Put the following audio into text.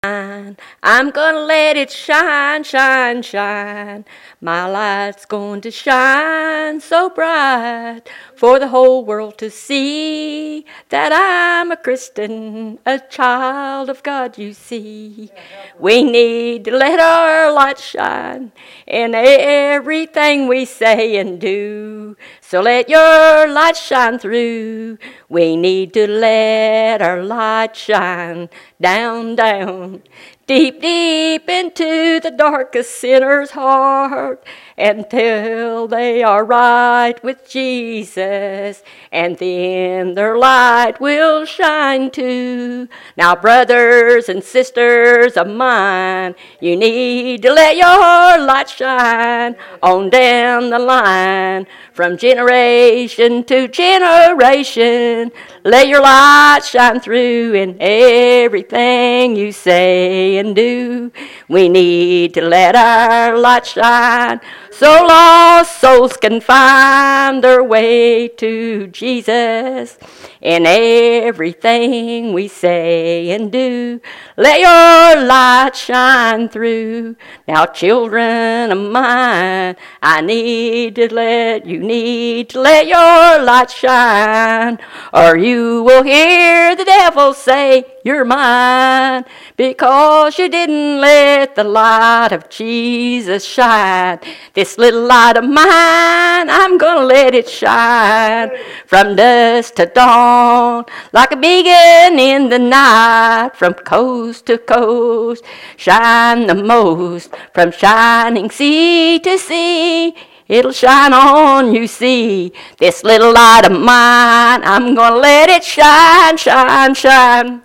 I'm gonna let it shine, shine, shine. My light's going to shine so bright for the whole world to see that I'm a Christian, a child of God, you see. We need to let our light shine in everything we say and do. So let your light shine through. We need to let our light shine down, down, deep, deep into the darkest sinner's heart until they are right with Jesus, and then their light will shine too. Now, brothers and sisters of mine, you need to let your light shine on down the line from generation to generation. Let your light shine through in everything you say and do. We need to let our light shine so lost souls can find their way to Jesus in everything we say and do. Let your light shine through. Now, children of mine, you need to let your light shine, or you will hear the devil say you're mine, because you didn't let the light of Jesus shine. This little light of mine, I'm gonna let it shine from dusk to dawn, like a beacon in the night, from coast to coast. Shine the most, from shining sea to sea. It'll shine on, you see. This little light of mine, I'm gonna let it shine, shine, shine.